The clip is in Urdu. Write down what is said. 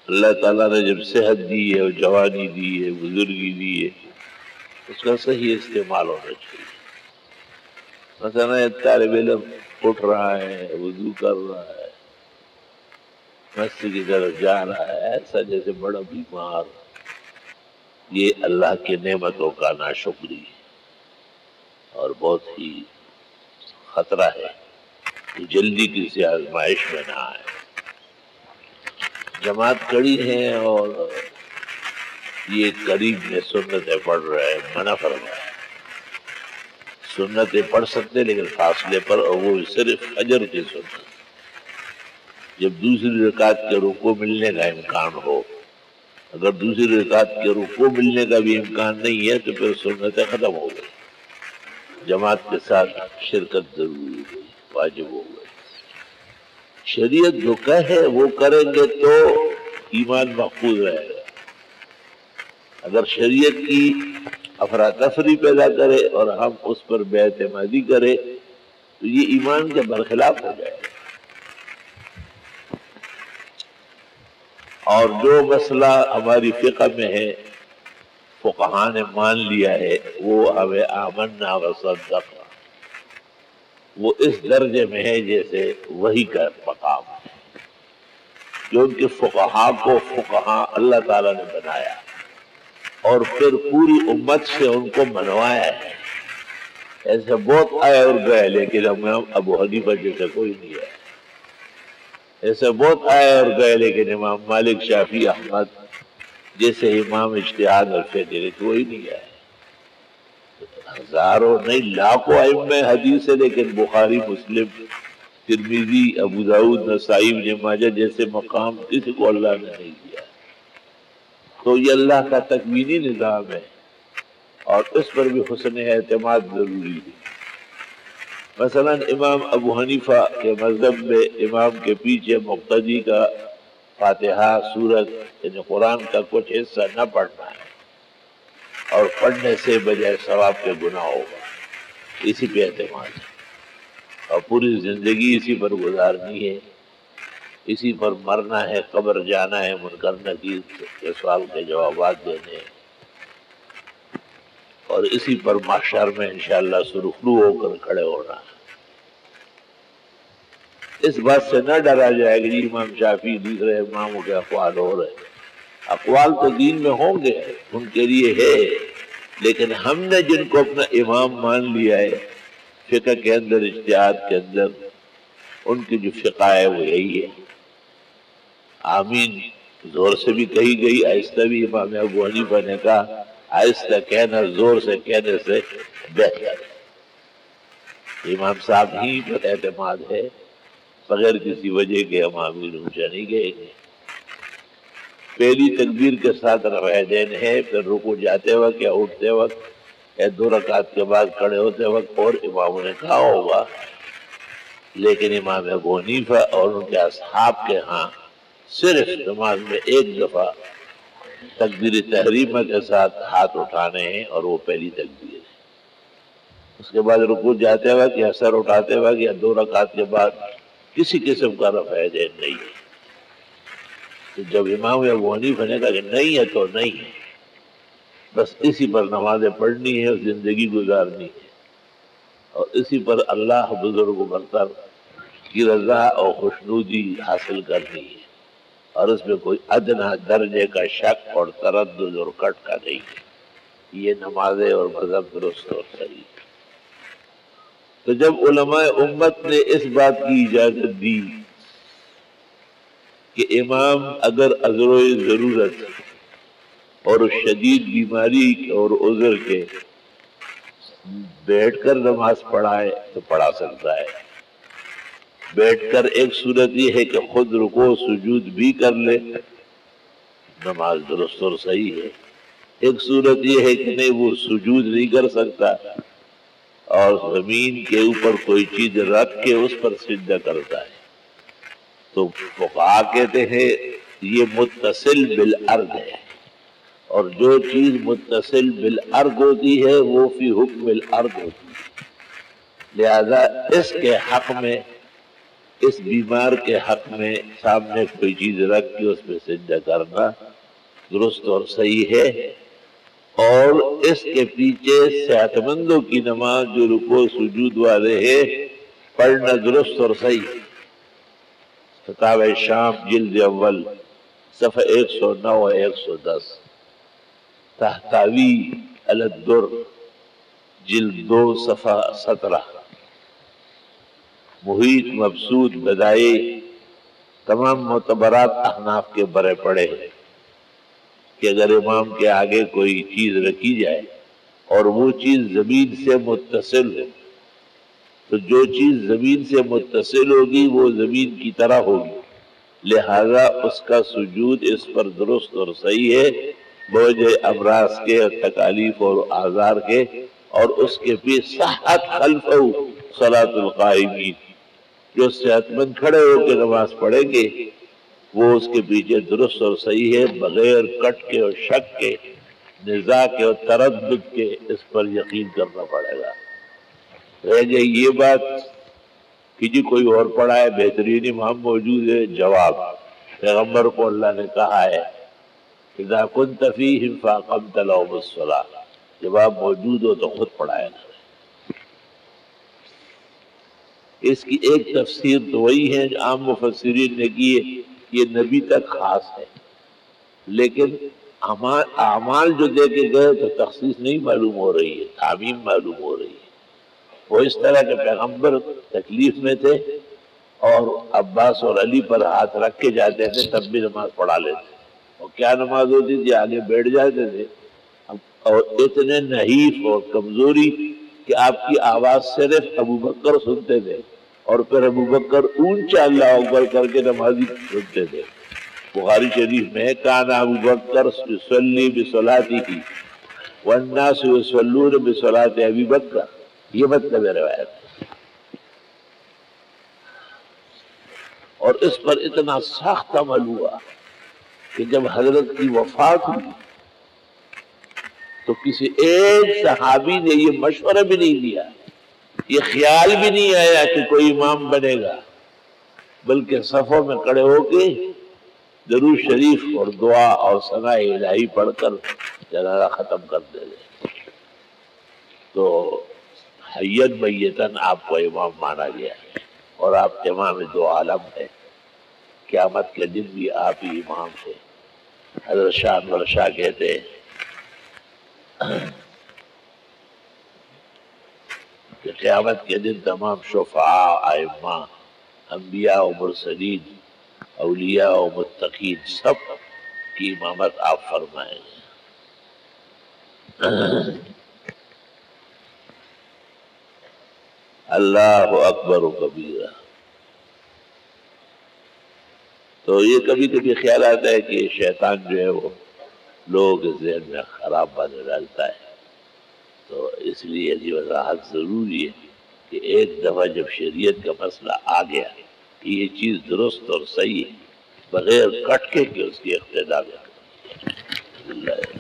اللہ تعالیٰ نے جب صحت دی ہے اور جوانی دی ہے، بزرگی دی ہے، اس کا صحیح استعمال ہونا چاہیے۔ مثلا ایک طالب علم اٹھ رہا ہے، وضو کر رہا ہے، مسجد کی طرف جا رہا ہے، ایسا جیسے بڑا بیمار، یہ اللہ کی نعمتوں کا ناشکری اور بہت ہی خطرہ ہے کہ جلدی کسی آزمائش میں نہ آئے۔ جماعت کڑی ہے اور یہ قریب میں سنتیں پڑھ رہے ہیں، منع فرمایا ہے۔ سنتیں پڑھ سکتے لیکن فاصلے پر، اور وہ صرف فجر کی سنت۔ جب دوسری رکعت کے رکوع ملنے کا امکان ہو، اگر دوسری رکعت کے رکوع ملنے کا بھی امکان نہیں ہے تو پھر سنتیں ختم ہو گئی، جماعت کے ساتھ شرکت ضروری ہے، واجب ہو گئی۔ شریعت جو کہے وہ کریں گے تو ایمان محفوظ رہے گا۔ اگر شریعت کی افراتفری پیدا کرے اور ہم اس پر بے اعتمادی کرے تو یہ ایمان کے برخلاف ہو جائے گا۔ اور جو مسئلہ ہماری فقہ میں ہے، فقہاء نے مان لیا ہے، وہ ہمیں آمنا و صدقنا، وہ اس درجے میں ہے جیسے وحی کا مقام ہے، جو ان کے فقہاء کو فقہاء اللہ تعالیٰ نے بنایا اور پھر پوری امت سے ان کو منوایا ہے۔ ایسے بہت آئے اور گئے لیکن امام ابو حنیفہ جیسے کوئی نہیں ہے، ایسے بہت آئے اور گئے لیکن امام مالک، شافعی، احمد جیسے امام اجتہاد اور فقہ کوئی نہیں ہے۔ ہزاروں نہیں لاکھوں ائمہ حدیث ہے لیکن بخاری، مسلم، ترمذی، ابو داؤد، نسائی، ابن ماجہ جیسے مقام کسی کو اللہ نے نہیں دیا۔ تو یہ اللہ کا تکوینی نظام ہے اور اس پر بھی حسن اعتماد ضروری ہے۔ مثلا امام ابو حنیفہ کے مذہب میں امام کے پیچھے مقتدی کا فاتحہ، سورت یعنی قرآن کا کچھ حصہ نہ پڑھنا ہے، اور پڑھنے سے بجائے ثواب کے گناہ ہوگا، اسی پہ اعتماد ہے، اور پوری زندگی اسی پر گزارنی ہے، اسی پر مرنا ہے، قبر جانا ہے، منکر نکیر کے سوال کے جوابات دینے ہیں، اور اسی پر محشر میں انشاءاللہ سرخرو ہو کر کھڑے ہونا ہے۔ اس بات سے نہ ڈرا جائے کہ جی امام شافعی دوسرے اماموں کے اقوال ہو رہے، اقوال تو دین میں ہوں گے، ان کے لیے ہے، لیکن ہم نے جن کو اپنا امام مان لیا ہے فقہ کے اندر، اجتہاد کے اندر، ان کی جو فقہ ہے وہ یہی ہے۔ آمین زور سے بھی کہی گئی، آہستہ بھی امام ابو حنیفہ نے کہا آہستہ کہنا زور سے کہنے سے بہتر ہے۔ امام صاحب ہی پر اعتماد ہے، بغیر کسی وجہ کے ہم آمین اونچا نہیں گئے گے۔ پہلی تکبیر کے ساتھ رفع دین ہے، پھر رکوع جاتے وقت یا اٹھتے وقت یا 2 رکعت کے بعد کھڑے ہوتے وقت، اور اماموں نے کہا ہوگا، لیکن امام ابو حنیفہ اور ان کے اصحاب کے ہاں صرف نماز میں ایک دفعہ تکبیر تحریمہ کے ساتھ ہاتھ اٹھانے ہیں، اور وہ پہلی تکبیر ہے۔ اس کے بعد رکوع جاتے وقت یا سر اٹھاتے وقت یا 2 رکعت کے بعد کسی قسم کا رفع دین نہیں ہے۔ تو جب امام ابو حنیفہ نے کہا کہ نہیں ہے تو نہیں ہے، بس اسی پر نمازیں پڑھنی ہے اور زندگی گزارنی ہے، اور اسی پر اللہ بزرگ و برتر کی رضا اور خوشنودی حاصل کرنی ہے، اور اس میں کوئی ادنا درجے کا شک اور تردد اور کٹ کا نہیں ہے۔ یہ نمازیں اور مذہب درست اور صحیح۔ تو جب علماء امت نے اس بات کی اجازت دی کہ امام اگر عذر ضرورت اور شدید بیماری اور عذر کے بیٹھ کر نماز پڑھائے تو پڑھا سکتا ہے۔ بیٹھ کر ایک صورت یہ ہے کہ خود رکوع سجود بھی کر لے، نماز درست اور صحیح ہے۔ ایک صورت یہ ہے کہ نہیں، وہ سجود نہیں کر سکتا اور زمین کے اوپر کوئی چیز رکھ کے اس پر سجدہ کرتا ہے، تو فقہاء کہتے ہیں یہ متصل بالارض ہے، اور جو چیز متصل بالارض ہوتی ہے وہ فی حکم الارض ہوتی ہے، لہذا اس کے حق میں اس بیمار کے حق میں سامنے کوئی چیز رکھ کے اس پہ سجدہ کرنا درست اور صحیح ہے، اور اس کے پیچھے صحت مندوں کی نماز جو رکوع سجود والے ہے پڑھنا درست اور صحیح۔ فتاوی شام جلد اول صفحہ 109 و 110، تحتاوی علی الدر جلد 2 صفحہ 17، محیط مبسوط بدائے تمام معتبرات احناف کے برے پڑے ہیں کہ اگر امام کے آگے کوئی چیز رکھی جائے اور وہ چیز زمین سے متصل ہے تو جو چیز زمین سے متصل ہوگی وہ زمین کی طرح ہوگی، لہذا اس کا سجود اس پر درست اور صحیح ہے بوجہ امراض کے اور تکالیف اور آزار کے، اور اس کے پیچھے صحت خلفہ صلاۃ القائمین، جو صحت مند کھڑے ہو کے نماز پڑھیں گے وہ اس کے پیچھے درست اور صحیح ہے بغیر کٹ کے اور شک کے، نزاع کے اور تردد کے، اس پر یقین کرنا پڑے گا۔ رہ گئی یہ بات کہ جی کوئی اور پڑھا ہے، بہترین امام موجود ہے، جواب پیغمبر کو اللہ نے کہا ہے اذا كنت فيهم فاقمت لهم الصلاة، جب آپ موجود ہو تو خود پڑھایا نا۔ اس کی ایک تفسیر تو وہی ہے جو عام مفسرین نے کی ہے، یہ نبی تک خاص ہے، لیکن اعمال جو دے کے گئے تو تخصیص نہیں معلوم ہو رہی ہے، تعمیم معلوم ہو رہی ہے۔ وہ اس طرح کے پیغمبر تکلیف میں تھے اور عباس اور علی پر ہاتھ رکھ کے جاتے تھے تب بھی نماز پڑھا لیتے، اور کیا نماز ہوتی تھی، آگے بیٹھ جاتے تھے اور اتنے نحیف اور کمزوری کہ آپ کی آواز صرف ابو بکر سنتے تھے، اور پھر ابو بکر اونچا اللہ اکبر کر کے نمازی سنتے تھے۔ بخاری شریف میں کان ابو بکر یصلی بصلاتہ والناس یصلون بصلاۃ ابی بکر، یہ مطلب ہے روایت۔ اور اس پر اتنا سخت عمل ہوا کہ جب حضرت کی وفات ہوئی تو کسی ایک صحابی نے یہ مشورہ بھی نہیں دیا، یہ خیال بھی نہیں آیا کہ کوئی امام بنے گا، بلکہ صفوں میں کھڑے ہو کے درود شریف اور دعا اور ثناء الہی پڑھ کر جنازہ ختم کر دے گئے۔ تو حیّن میتاً آپ کو امام مانا گیا ہے، اور آپ امام دو عالم ہیں، قیامت کے دن بھی آپ ہی امام ہیں۔ حضرت شاہ انور شاہ کہتے ہیں کہ قیامت کے دن تمام شفعاء، ائمہ، انبیاء و مرسلین، اولیاء و متقین سب کی امامت آپ فرمائیں گے۔ اللہ اکبر و کبیرہ۔ تو یہ کبھی کبھی خیال آتا ہے کہ شیطان جو ہے وہ لوگوں کے ذہن میں خراب باتیں ڈالتا ہے، تو اس لیے یہ وضاحت ضروری ہے کہ ایک دفعہ جب شریعت کا مسئلہ آ گیا کہ یہ چیز درست اور صحیح ہے، بغیر کٹ کے اس کی اقتدا کریں۔